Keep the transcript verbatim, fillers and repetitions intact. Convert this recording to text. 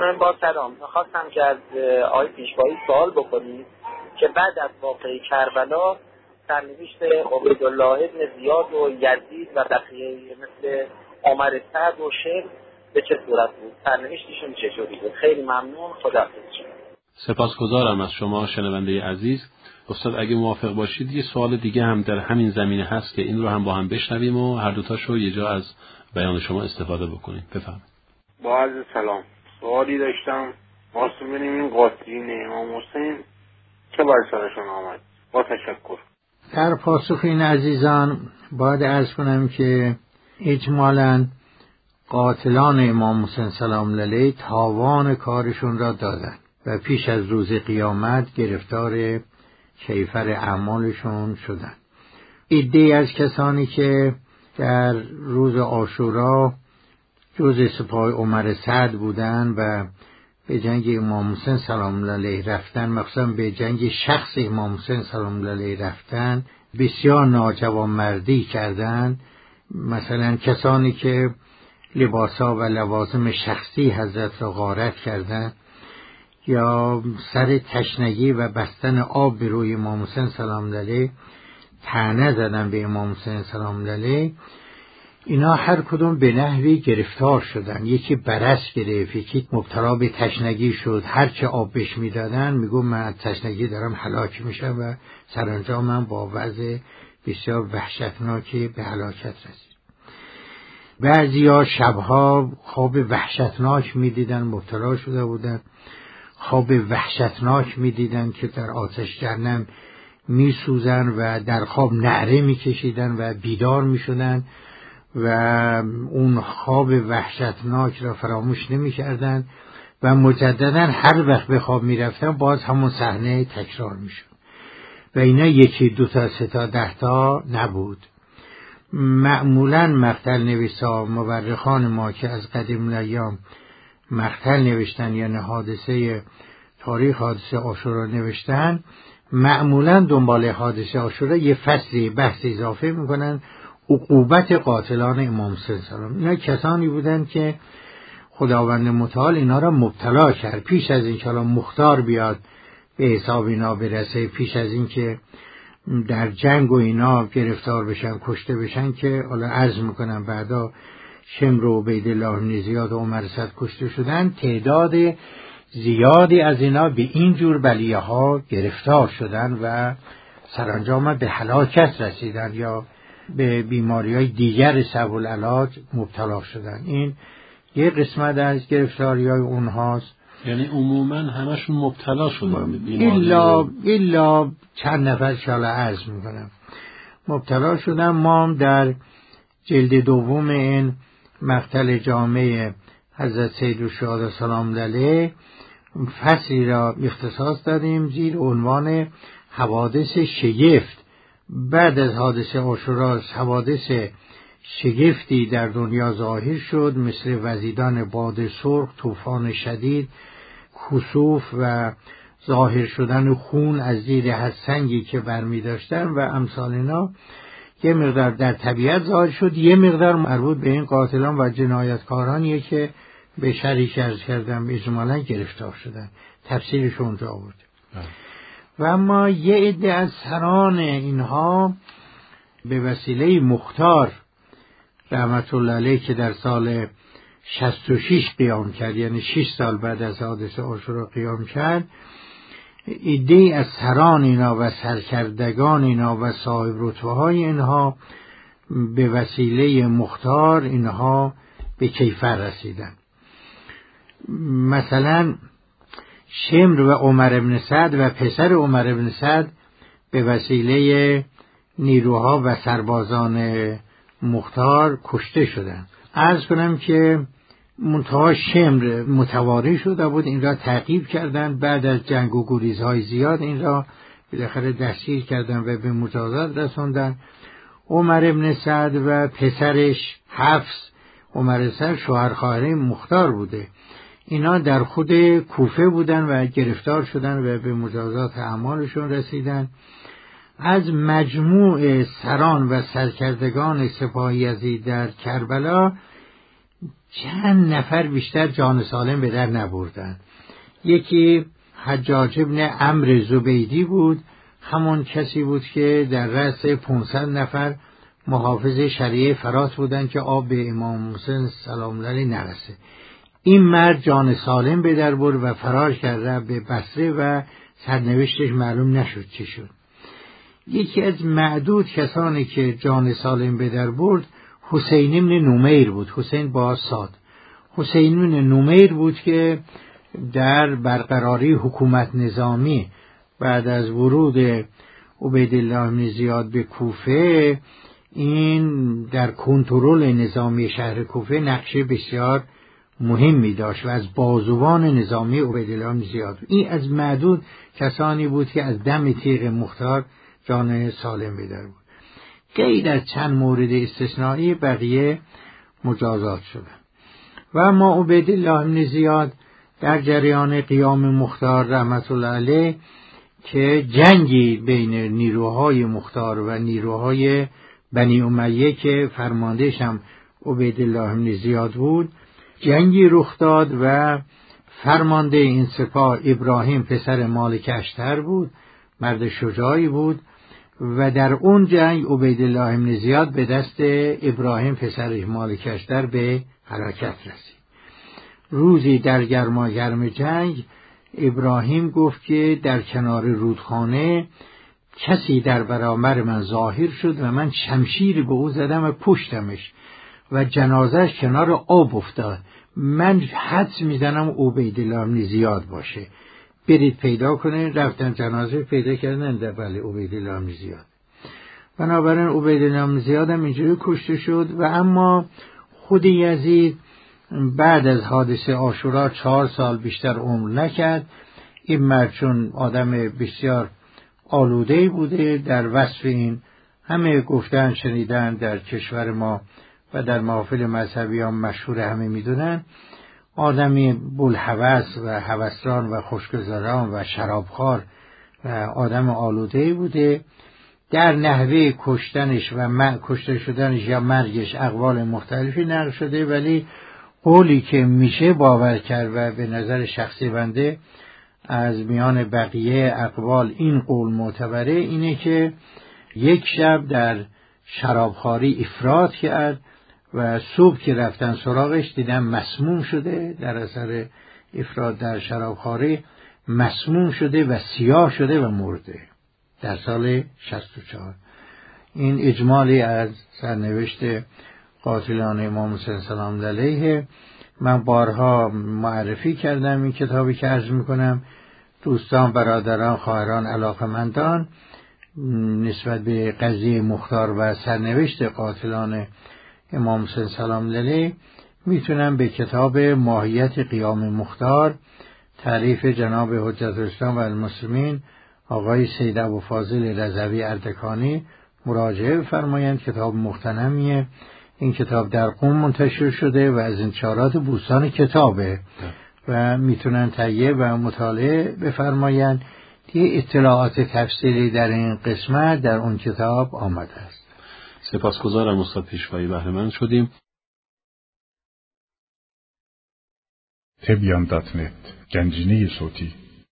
با سلام، میخواستم که از آقای پیشوایی سوال بکنید که بعد از واقعه کربلا سرنوشت عبیدالله ابن زیاد و یزید و بقیه مثل عمر سعد و شمر به چه صورت بود؟ سرنوشتشون چطوری بود؟ خیلی ممنون. خداحافظ. سپاسگزارم از شما شنونده عزیز. استاد اگه موافق باشید یه سوال دیگه هم در همین زمینه هست که این رو هم با هم بشنویم و هر دوتاشو یه جا از بیان شما استفاده بکنیم. بفرمایید. با عرض سلام، سوالی داشتم واسه ببینیم این قاتلین امام حسین چه بر سرشون آمد. با تشکر. در پاسخ این عزیزان باید عرض کنم که اجمالاً قاتلان امام حسین سلام علیه تاوان کارشون را دادند و پیش از روز قیامت گرفتار کیفر اعمالشون شدند. عده‌ای از کسانی که در روز عاشورا جزء سپاه عمر سعد بودند و به جنگ امام حسین سلام علیه رفتن، مخصوصا به جنگ شخص امام حسین سلام علیه رفتن، بسیار ناجوانمردی کردند. مثلا کسانی که لباسا و لوازم شخصی حضرت را غارت کردند یا سر تشنگی و بستن آب به روی امام حسین سلام علیه طعنه زدن به امام حسین سلام علیه، اینا هر کدوم به نحوی گرفتار شدن. یکی برص گرفت، یکی مبتلا به تشنگی شد، هرچه آب بهش میدادن میگو من از تشنگی دارم هلاک میشم و سرانجام من با وضع بسیار وحشتناکی به هلاکت رسید. بعضیا شبها خواب وحشتناک میدیدن، مبتلا شده بودن، خواب وحشتناک میدیدن که در آتش جهنم میسوزن و در خواب نعره میکشیدن و بیدار میشدن و اون خواب وحشتناک را فراموش نمیکردن و مجددا هر وقت به خواب میرفتن باز همون صحنه تکرار میشد و اینا یکی دو تا سه تا ده تا نبود. معمولا مقتل نویسا مورخان ما که از قدیم الایام مقتل نوشتن یعنی حادثه تاریخ حادثه عاشورا نوشتن، معمولا دنبال حادثه عاشورا یه فصلی بحث اضافه میکنن، عقوبت قاتلان امام حسین سلام. اینا کسانی بودن که خداوند متعال اینا را مبتلا کرد پیش از این که الان مختار بیاد به حساب اینا برسه، پیش از این که در جنگ و اینا گرفتار بشن کشته بشن، که حالا عرض میکنم بعدا شمر و عبیدالله ابن زیاد و عمر سعد کشته شدن. تعداد زیادی از اینا به این جور بلیه ها گرفتار شدن و سرانجام به هلاکت رسیدن یا به بیماری های دیگر صعب العلاج مبتلا شدن. این یه قسمت از گرفتاری های اونهاست. یعنی عموما همشون مبتلا شدن الا الا چند نفر شالا عرض میکنم مبتلا شدن. ما هم در جلد دوم این مقتل جامع حضرت سیدالشهدا سلام علیه فصلی را اختصاص دادیم زیر عنوان حوادث شگفت. بعد از حادثه عاشورا حوادث شگفتی در دنیا ظاهر شد، مثل وزیدن باد سرخ، طوفان شدید، کسوف و ظاهر شدن خون از زیر هر سنگی که برمی داشتن و امثال اینا. یه مقدار در طبیعت ظاهر شد، یه مقدار مربوط به این قاتلان و جنایتکارانیه که به شریک عرض کردم اجمالا گرفتار شدن. تفسیرش اونجا آورده. و اما یه عده از سران اینها به وسیله مختار رحمت الله علیه که در سال شصت و شش قیام کرد، یعنی شش سال بعد از حادثه عاشورا قیام کرد، عده از سران اینا و سرکردگان اینا و صاحب رتبه های اینها به وسیله مختار اینها به کیفر رسیدن. مثلا شمر و عمر ابن سعد و پسر عمر ابن سعد به وسیله نیروها و سربازان مختار کشته شدند. عرض کنم که منتها شمر متواری شده بود، این را تعقیب کردند. بعد از جنگ و گریزهای زیاد این را بالاخره دستگیر کردند و به مجازات رساندند. عمر ابن سعد و پسرش حفص، عمر سعد شوهر خواهر مختار بوده، اینا در خود کوفه بودن و گرفتار شدن و به مجازات اعمالشون رسیدن. از مجموع سران و سرکردگان سپاه یزید در کربلا چند نفر بیشتر جان سالم به در نبردن. یکی حجاج ابن عمرو زبیدی بود، همون کسی بود که در رأس پانصد نفر محافظ شریعه فرات بودن که آب به امام حسین سلام الله علیه نرسه. این مرد جان سالم به در برد و فرار کرد به بصره و سرنوشتش معلوم نشد چی شد. یکی از معدود کسانی که جان سالم به در برد حسین بن نمیر بود، حسین با صاد. حسین بن نمیر بود که در برقراری حکومت نظامی بعد از ورود عبیدالله بن زیاد به کوفه، این در کنترل نظامی شهر کوفه نقشه بسیار مهمی داشت و از بازوان نظامی عبیدالله بن زیاد. این از معدود کسانی بود که از دم تیغ مختار جان سالم به در بود. غیر از چند مورد استثنایی بقیه مجازات شدند. و اما عبیدالله بن زیاد در جریان قیام مختار رحمت الله علیه که جنگی بین نیروهای مختار و نیروهای بنی امیه که فرماندهش هم عبیدالله بن زیاد بود، جنگی رخ داد و فرمانده این سپاه ابراهیم پسر مالک اشتر بود، مرد شجاعی بود و در اون جنگ عبیدالله بن زیاد به دست ابراهیم پسر مالک اشتر به هلاکت رسید. روزی در گرماگرم جنگ ابراهیم گفت که در کنار رودخانه کسی در برابر من ظاهر شد و من شمشیر به او زدم و پشتمش و جنازهش کنار آب افتاد. من حدس میزنم عبیدالله بن زیاد باشه، برید پیدا کنین. رفتن جنازه پیدا کردن، در بله عبیدالله بن زیاد. بنابراین عبیدالله بن زیاد هم اینجوری کشته شد. و اما خود یزید بعد از حادثه عاشورا چهار سال بیشتر عمر نکرد. این مرد چون آدم بسیار آلوده‌ای بوده، در وصف این همه گفتن شنیدن در کشور ما و در محافل مذهبی هم مشهور، همه میدونن آدمی بوالهوس و هوسران و خوشگذران و شرابخوار و آدم آلوده‌ای بوده. در نحوه کشتنش و م... کشته شدنش یا مرگش اقوال مختلفی نقل شده، ولی قولی که میشه باور کرد و به نظر شخصی بنده از میان بقیه اقوال این قول معتبره، اینه که یک شب در شرابخواری افراط کرد و صبح که رفتن سراغش دیدن مسموم شده، در اثر افراط در شرابخواری مسموم شده و سیاه شده و مرده در سال شصت و چهار. این اجمالی از سرنوشت قاتلان امام حسین سلام الله علیه. من بارها معرفی کردم این کتابی که عرض میکنم. دوستان، برادران، خواهران، علاقمندان نسبت به قضیه مختار و سرنوشت قاتلان امام حسین سلام الله علیه میتونم به کتاب ماهیت قیام مختار، تعریف جناب حجت الاسلام و المسلمین آقای سید ابوالفاضل رضوی اردکانی مراجعه فرمایند. کتاب مختنمیه. این کتاب در قم منتشر شده و از انتشارات بوستان کتابه و میتونن تهیه و مطالعه بفرمایند. یه اطلاعات تفصیلی در این قسمت در اون کتاب آمده است. سپاسگزارم استاد پیشوایی، بهره مند شدیم. تبیان دات نت گنجینه صوتی